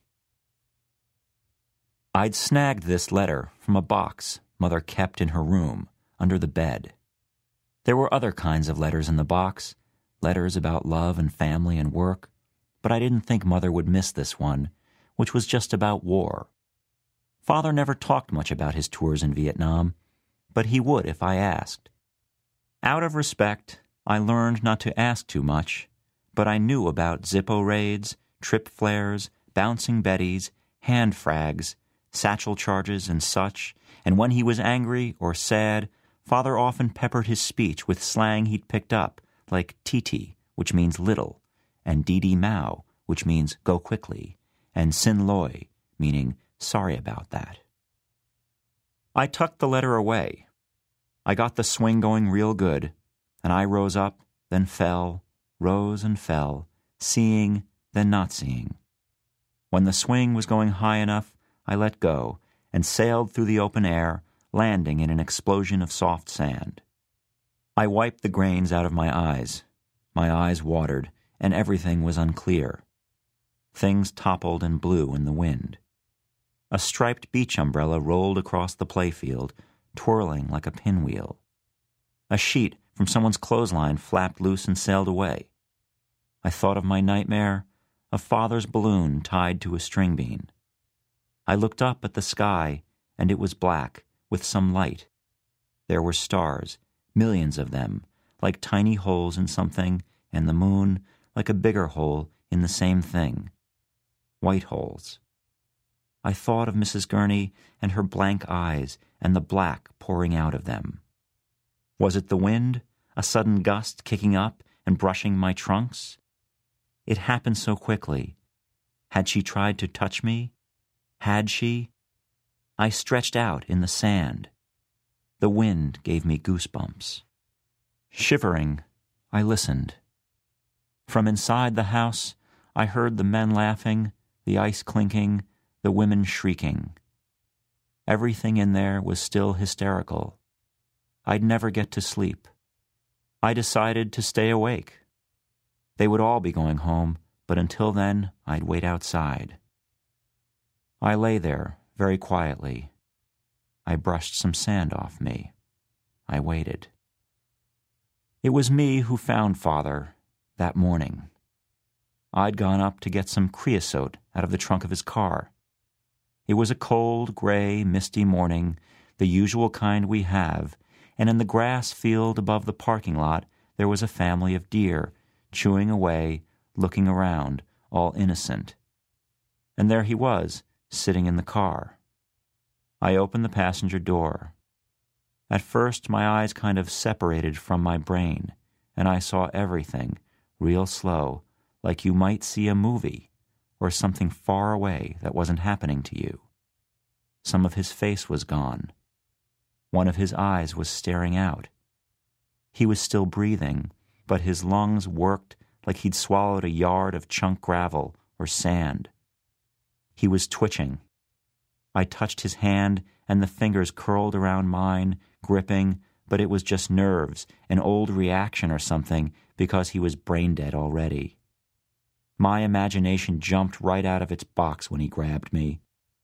I'd snagged this letter from a box Mother kept in her room, under the bed. There were other kinds of letters in the box, letters about love and family and work, but I didn't think Mother would miss this one, which was just about war. Father never talked much about his tours in Vietnam, but he would if I asked. Out of respect, I learned not to ask too much, but I knew about Zippo raids, trip flares, bouncing Bettys, hand frags, satchel charges and such, and when he was angry or sad, Father often peppered his speech with slang he'd picked up, like Titi, which means little, and Didi Mao, which means go quickly, and Sin Loi, meaning sorry about that. I tucked the letter away. I got the swing going real good, and I rose up, then fell, rose and fell, seeing, then not seeing. When the swing was going high enough, I let go and sailed through the open air, landing in an explosion of soft sand. I wiped the grains out of my eyes. My eyes watered, and everything was unclear. Things toppled and blew in the wind. A striped beach umbrella rolled across the playfield, twirling like a pinwheel. A sheet from someone's clothesline flapped loose and sailed away. I thought of my nightmare, of Father's balloon tied to a string bean. I looked up at the sky, and it was black, with some light. There were stars, millions of them, like tiny holes in something, and the moon, like a bigger hole in the same thing. White holes. I thought of Mrs. Gurney and her blank eyes and the black pouring out of them. Was it the wind, a sudden gust kicking up and brushing my trunks? It happened so quickly. Had she tried to touch me? Had she? I stretched out in the sand. The wind gave me goosebumps. Shivering, I listened. From inside the house, I heard the men laughing, the ice clinking, the women shrieking. Everything in there was still hysterical. I'd never get to sleep. I decided to stay awake. They would all be going home, but until then, I'd wait outside. I lay there, very quietly. I brushed some sand off me. I waited. It was me who found Father that morning. I'd gone up to get some creosote out of the trunk of his car. It was a cold, gray, misty morning, the usual kind we have, and in the grass field above the parking lot there was a family of deer, chewing away, looking around, all innocent. And there he was, sitting in the car. I opened the passenger door. At first my eyes kind of separated from my brain, and I saw everything, real slow, like you might see a movie, or something far away that wasn't happening to you. Some of his face was gone. One of his eyes was staring out. He was still breathing, but his lungs worked like he'd swallowed a yard of chunk gravel or sand. He was twitching. I touched his hand, and the fingers curled around mine, gripping, but it was just nerves, an old reaction or something, because he was brain-dead already. My imagination jumped right out of its box when he grabbed me.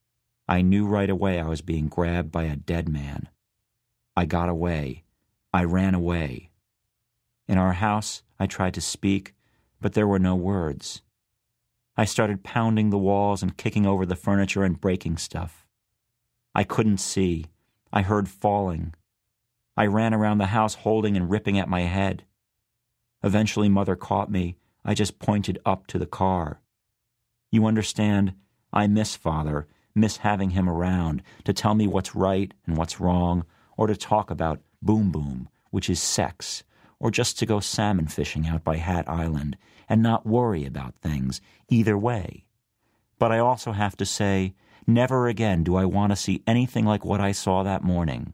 I knew right away I was being grabbed by a dead man. I got away. I ran away. In our house, I tried to speak, but there were no words. I started pounding the walls and kicking over the furniture and breaking stuff. I couldn't see. I heard falling. I ran around the house holding and ripping at my head. Eventually, Mother caught me. I just pointed up to the car. You understand, I miss Father, miss having him around to tell me what's right and what's wrong, or to talk about boom boom, which is sex, or just to go salmon fishing out by Hat Island and not worry about things either way. But I also have to say, never again do I want to see anything like what I saw that morning.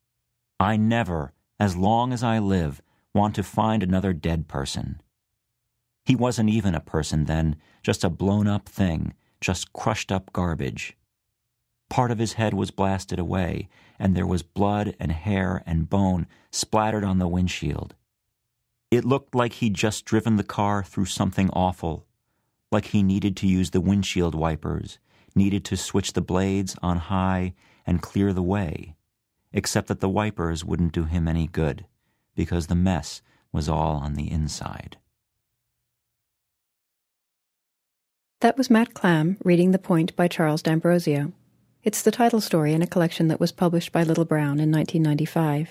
I never, as long as I live, want to find another dead person. He wasn't even a person then, just a blown-up thing, just crushed-up garbage. Part of his head was blasted away, and there was blood and hair and bone splattered on the windshield. It looked like he'd just driven the car through something awful, like he needed to use the windshield wipers, needed to switch the blades on high and clear the way, except that the wipers wouldn't do him any good, because the mess was all on the inside. That was Matt Clam reading The Point by Charles D'Ambrosio. It's the title story in a collection that was published by Little Brown in 1995.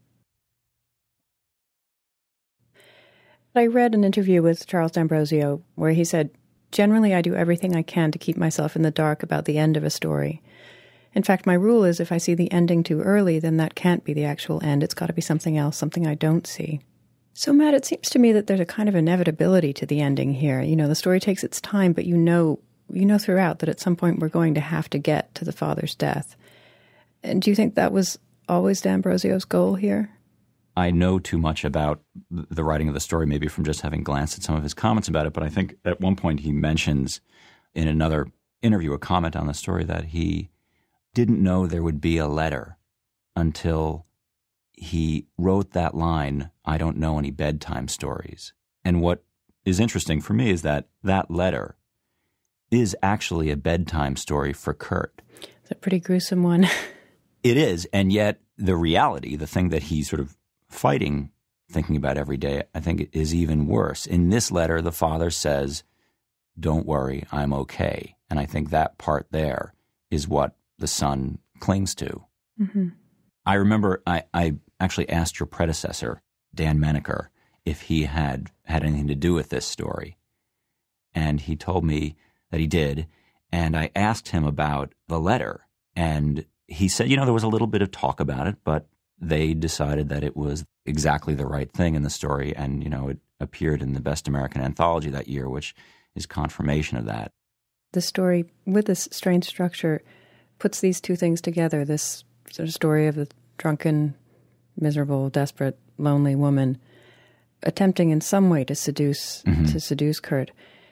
I read an interview with Charles D'Ambrosio where he said, "Generally, I do everything I can to keep myself in the dark about the end of a story. In fact, my rule is if I see the ending too early, then that can't be the actual end. It's got to be something else, something I don't see." So, Matt, it seems to me that there's a kind of inevitability to the ending here. You know, the story takes its time, but you know throughout that at some point we're going to have to get to the father's death. And do you think that was always D'Ambrosio's goal here? I know too much about the writing of the story, maybe from just having glanced at some of his comments about it, but I think at one point he mentions in another interview, a comment on the story, that he didn't know there would be a letter until he wrote that line, "I don't know any bedtime stories." And what is interesting for me is that that letter is actually a bedtime story for Kurt. It's a pretty gruesome one. It is, and yet the reality, the thing that he's sort of fighting, thinking about every day, I think is even worse. In this letter, the father says, "Don't worry, I'm okay." And I think that part there is what the son clings to. Mm-hmm. I remember I actually asked your predecessor, Dan Menaker, if he had anything to do with this story. And he told me that he did. And I asked him about the letter. And he said, there was a little bit of talk about it, but they decided that it was exactly the right thing in the story. And, appeared in the Best American Anthology that year, which is confirmation of that. The story, with this strange structure, puts these two things together, this sort of story of a drunken, miserable, desperate, lonely woman attempting in some way to seduce Kurt.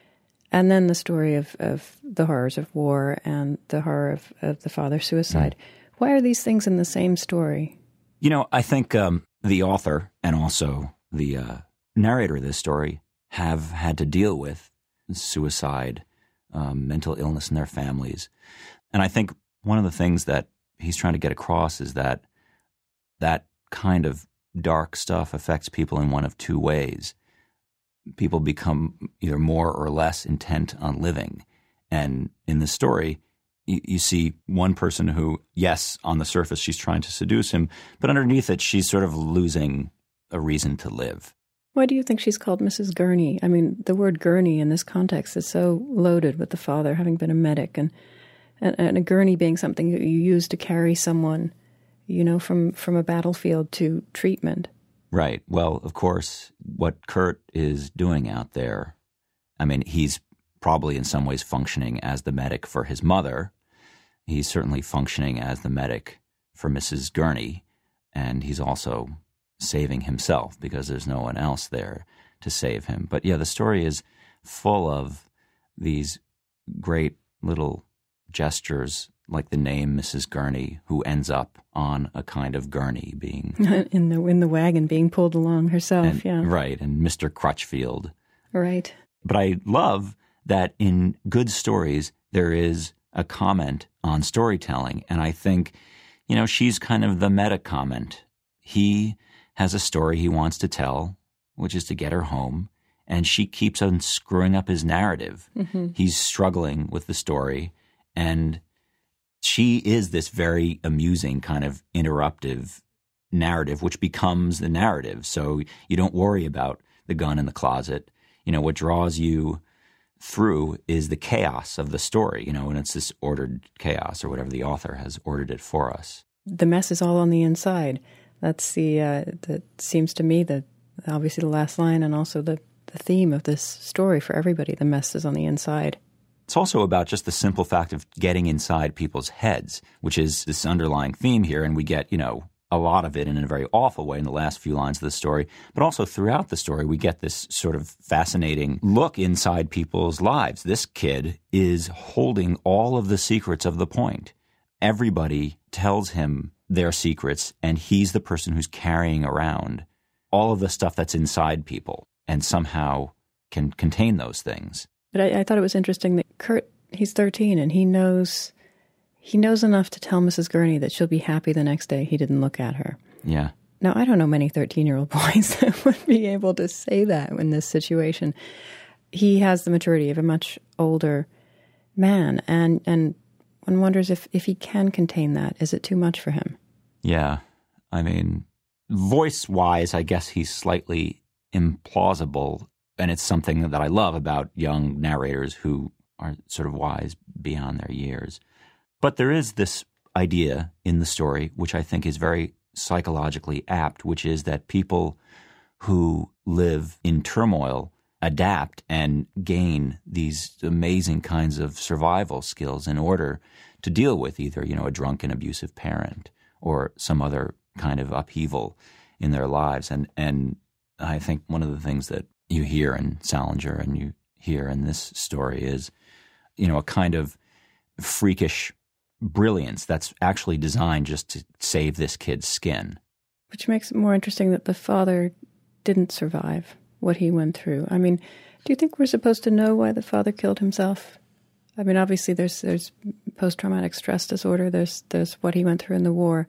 And then the story of the horrors of war and the horror of the father's suicide. Why are these things in the same story? You know, I think the author and also the narrator of this story have had to deal with suicide, mental illness in their families. And I think one of the things that he's trying to get across is that that kind of dark stuff affects people in one of two ways. People become either more or less intent on living. And in the story, you see one person who, yes, on the surface she's trying to seduce him, but underneath it she's sort of losing a reason to live. Why do you think she's called Mrs. Gurney? I mean, the word gurney in this context is so loaded with the father having been a medic and a gurney being something that you use to carry someone, you know, from a battlefield to treatment. Right. Well, of course, what Kurt is doing out there, I mean, he's probably in some ways functioning as the medic for his mother. He's certainly functioning as the medic for Mrs. Gurney, and he's also saving himself because there's no one else there to save him. But yeah, the story is full of these great little gestures, like the name Mrs. Gurney, who ends up on a kind of gurney, being in the wagon, being pulled along herself. And, right, and Mr. Crutchfield. Right. But I love that in good stories there is a comment on storytelling, and I think, you know, she's kind of the meta comment. He has a story he wants to tell, which is to get her home, and she keeps on screwing up his narrative. Mm-hmm. He's struggling with the story, and she is this very amusing kind of interruptive narrative, which becomes the narrative. So you don't worry about the gun in the closet. You know, what draws you through is the chaos of the story, you know, and it's this ordered chaos or whatever the author has ordered it for us. The mess is all on the inside. That's that seems to me that obviously the last line and also the theme of this story for everybody. The mess is on the inside. It's also about just the simple fact of getting inside people's heads, which is this underlying theme here. And we get, you know, a lot of it in a very awful way in the last few lines of the story. But also throughout the story, we get this sort of fascinating look inside people's lives. This kid is holding all of the secrets of the point. Everybody tells him their secrets, and he's the person who's carrying around all of the stuff that's inside people and somehow can contain those things. But I thought it was interesting that Kurt, he's 13, and he knows enough to tell Mrs. Gurney that she'll be happy the next day he didn't look at her. Yeah. Now, I don't know many 13-year-old boys that would be able to say that in this situation. He has the maturity of a much older man, and one wonders if he can contain that. Is it too much for him? Yeah. I mean, voice-wise, I guess he's slightly implausible, and it's something that I love about young narrators who are sort of wise beyond their years. But there is this idea in the story, which I think is very psychologically apt, which is that people who live in turmoil adapt and gain these amazing kinds of survival skills in order to deal with either, you know, a drunken, abusive parent or some other kind of upheaval in their lives. And I think one of the things that you hear in Salinger and you hear in this story is, you know, a kind of freakish brilliance that's actually designed just to save this kid's skin. Which makes it more interesting that the father didn't survive what he went through. I mean, do you think we're supposed to know why the father killed himself? I mean, obviously there's post-traumatic stress disorder, there's what he went through in the war.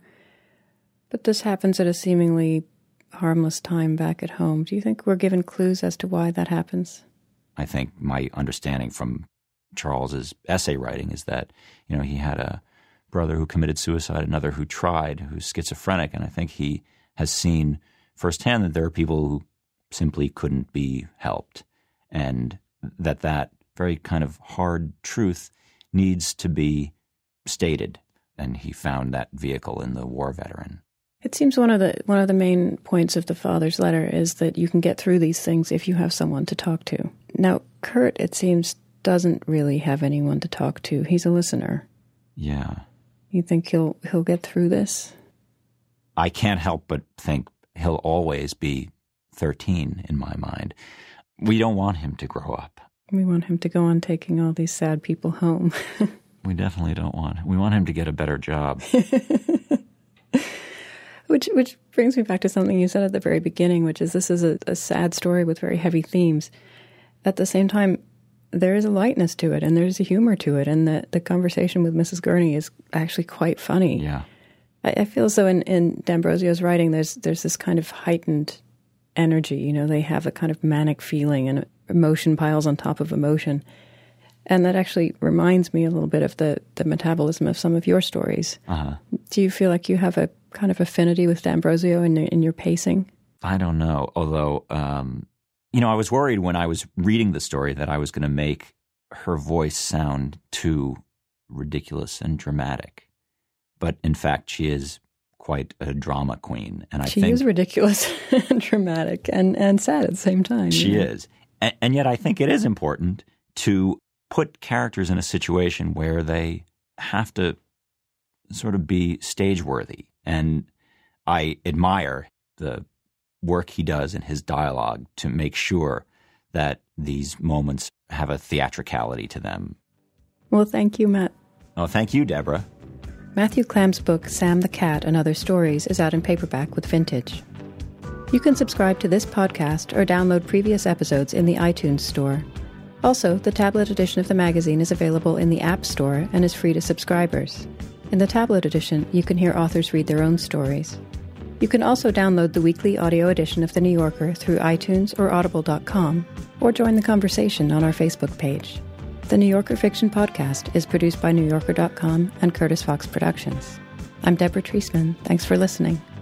But this happens at a seemingly harmless time back at home. Do you think we're given clues as to why that happens? I think my understanding from Charles's essay writing is that, you know, he had a brother who committed suicide, another who tried, who's schizophrenic, and I think he has seen firsthand that there are people who simply couldn't be helped, and that very kind of hard truth needs to be stated, and he found that vehicle in the war veteran. It seems one of the main points of the father's letter is that you can get through these things if you have someone to talk to. Now, Kurt, it seems, doesn't really have anyone to talk to. He's a listener. Yeah. You think he'll get through this? I can't help but think he'll always be 13 in my mind. We don't want him to grow up. We want him to go on taking all these sad people home. We definitely don't want. We want him to get a better job. Which brings me back to something you said at the very beginning, which is this is a sad story with very heavy themes. At the same time, there is a lightness to it, and there's a humor to it, and the conversation with Mrs. Gurney is actually quite funny. Yeah. I feel so in D'Ambrosio's writing, there's this kind of heightened energy. You know, they have a kind of manic feeling, and emotion piles on top of emotion. And that actually reminds me a little bit of the metabolism of some of your stories. Uh-huh. Do you feel like you have a kind of affinity with D'Ambrosio in your pacing? I don't know. Although, I was worried when I was reading the story that I was going to make her voice sound too ridiculous and dramatic. But in fact, she is quite a drama queen. And she is ridiculous and dramatic and sad at the same time. She is. And yet I think it is important to put characters in a situation where they have to sort of be stage-worthy. And I admire the work he does in his dialogue to make sure that these moments have a theatricality to them. Well, thank you, Matt. Oh, thank you, Deborah. Matthew Klam's book, Sam the Cat and Other Stories, is out in paperback with Vintage. You can subscribe to this podcast or download previous episodes in the iTunes Store. Also, the tablet edition of the magazine is available in the App Store and is free to subscribers. In the tablet edition, you can hear authors read their own stories. You can also download the weekly audio edition of The New Yorker through iTunes or audible.com, or join the conversation on our Facebook page. The New Yorker Fiction Podcast is produced by NewYorker.com and Curtis Fox Productions. I'm Deborah Treisman. Thanks for listening.